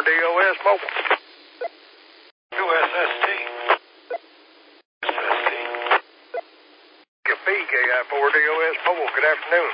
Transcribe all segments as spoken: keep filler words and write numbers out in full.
D O S Mobile. U S S T. U S S T. B K I four D O S Mobile. Good afternoon.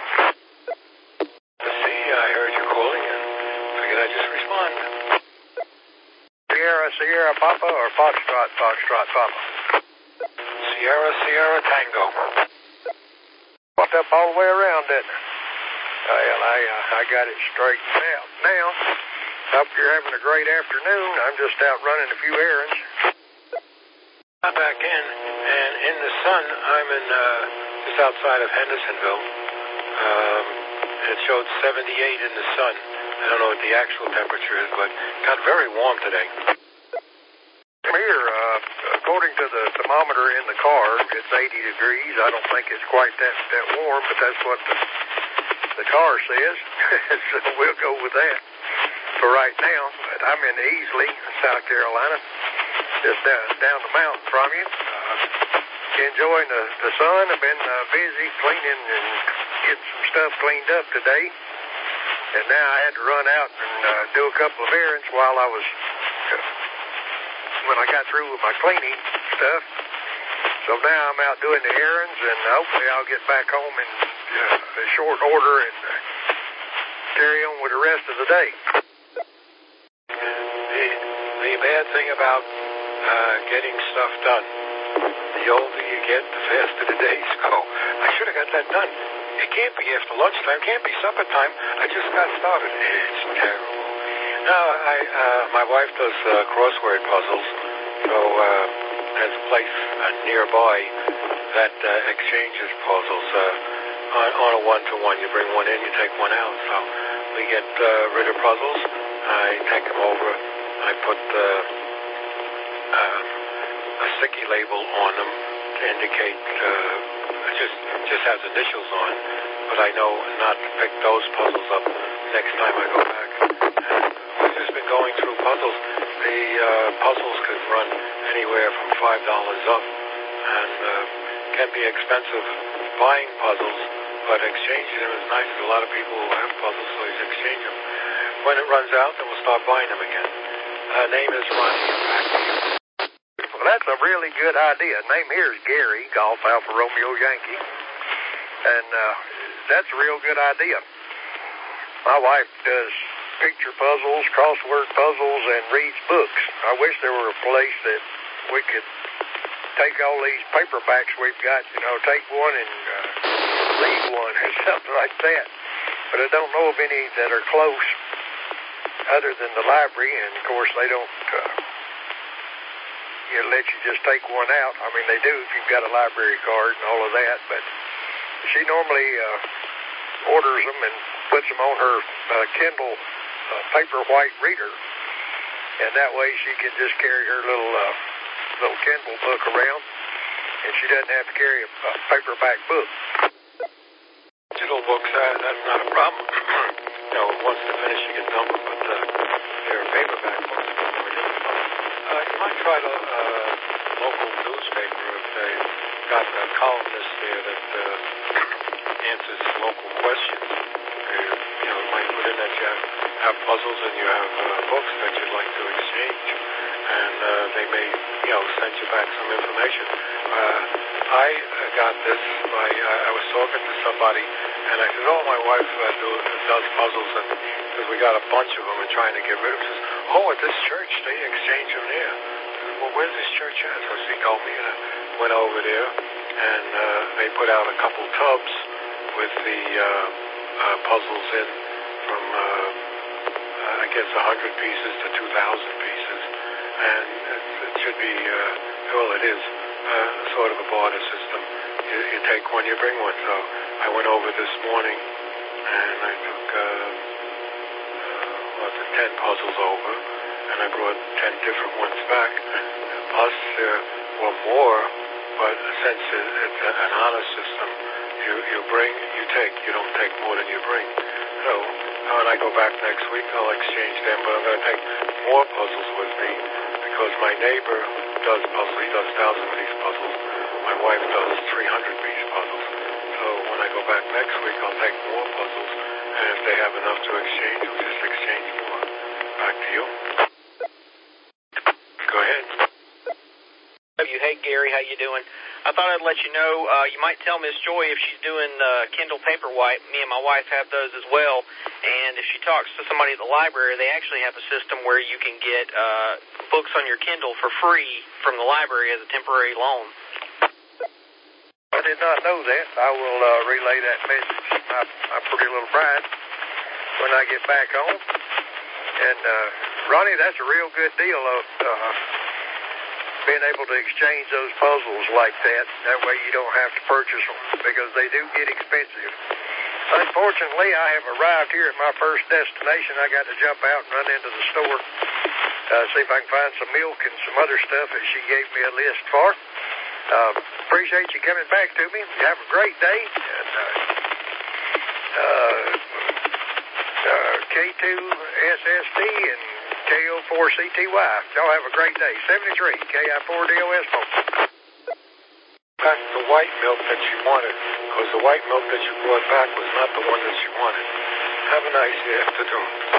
See, I heard you calling and figured I'd just respond. Sierra, Sierra Papa or Foxtrot, Foxtrot Papa? Sierra, Sierra Tango. Walked up all the way around, didn't it? Well, I, uh, I got it straightened out now. Hope you're having a great afternoon. I'm just out running a few errands. I'm back in, and in the sun, I'm in uh, just outside of Hendersonville. Um, it showed seventy-eight in the sun. I don't know what the actual temperature is, but it got very warm today. Here, uh, according to the thermometer in the car, it's eighty degrees. I don't think it's quite that, that warm, but that's what the, the car says. So we'll go with that for right now. But I'm in Easley, South Carolina, just down, down the mountain from you. Uh, enjoying the, the sun. I've been uh, busy cleaning and getting some stuff cleaned up today. And now I had to run out and uh, do a couple of errands while I was, uh, when I got through with my cleaning stuff. So now I'm out doing the errands, and hopefully I'll get back home in uh, short order and uh, carry on with the rest of the day. The, the bad thing about uh, getting stuff done, the older you get, the faster the days go. I should have got that done. It can't be after lunchtime, can't be supper time. I just got started. It's terrible. Now, I, uh, my wife does uh, crossword puzzles, so uh, there's a place uh, nearby that uh, exchanges puzzles uh, on, on a one-to-one. You bring one in, you take one out. So we get uh, rid of puzzles. I take them over. I put uh, uh, a sticky label on them to indicate... Uh, Just, just has initials on, but I know not to pick those puzzles up next time I go back. And we've just been going through puzzles. The uh, puzzles could run anywhere from five dollars up, and uh, can be expensive buying puzzles, but exchanging them is nice. There's a lot of people who have puzzles, so you exchange them. When it runs out, then we'll start buying them again. Uh, name is Ronnie. Back to you. Well, that's a really good idea. Name here is Gary, Golf Alpha Romeo Yankee. And uh, that's a real good idea. My wife does picture puzzles, crossword puzzles, and reads books. I wish there were a place that we could take all these paperbacks we've got, you know, take one and uh, read one or something like that. But I don't know of any that are close other than the library, and, of course, they don't... Uh, You let you just take one out. I mean, they do if you've got a library card and all of that, but she normally uh, orders them and puts them on her uh, Kindle uh, paper white reader, and that way she can just carry her little uh, little Kindle book around, and she doesn't have to carry a, a paperback book. Digital books, uh, that's not a problem. You know, once they're finished, you can dump them, but uh, they're paperback books. Uh, you might try the uh, local newspaper if they've got a columnist there that uh, answers local questions. Uh, you know, you might put in that you have, have puzzles and you have uh, books that you'd like to exchange, and uh, they may, you know, send you back some information. Uh, I uh, got this by, uh, I was talking to somebody, and I said, oh, my wife uh, do, does puzzles, and because we got a bunch of them and trying to get rid of them. She says, oh, at this church, they exchange them there. I said, well, where's this church at? So she told me, and I went over there, and uh, they put out a couple tubs with the uh, uh, puzzles in from, uh, uh, I guess, one hundred pieces to two thousand pieces. And it, it should be, uh, well, it is uh, sort of a barter system. You, you take one, you bring one. So I went over this morning, and I took... Uh, ten puzzles over, and I brought ten different ones back. Plus, there were more, but since it's an honor system, you, you bring, you take. You don't take more than you bring. So, when I go back next week, I'll exchange them, but I'm going to take more puzzles with me, because my neighbor does puzzles. He does thousand-piece puzzles. My wife does three hundred piece puzzles. So, when I go back next week, I'll take more puzzles, and if they have enough to exchange, we'll just exchange more. back to you. Go ahead. Hey, Gary, how you doing? I thought I'd let you know, uh, you might tell Miss Joy if she's doing uh, Kindle Paperwhite. Me and my wife have those as well. And if she talks to somebody at the library, they actually have a system where you can get uh, books on your Kindle for free from the library as a temporary loan. I did not know that. I will uh, relay that message to my, my pretty little bride when I get back home. And, uh, Ronnie, that's a real good deal of uh, being able to exchange those puzzles like that. That way you don't have to purchase them because they do get expensive. Unfortunately, I have arrived here at my first destination. I got to jump out and run into the store, uh, see if I can find some milk and some other stuff that she gave me a list for. Uh, appreciate you coming back to me. Have a great day. And, uh, uh, uh, K two S S T and K O four C T Y. Y'all have a great day. seventy-three K I four D O S folks. Back the white milk that she wanted, because the white milk that you brought back was not the one that she wanted. Have a nice afternoon.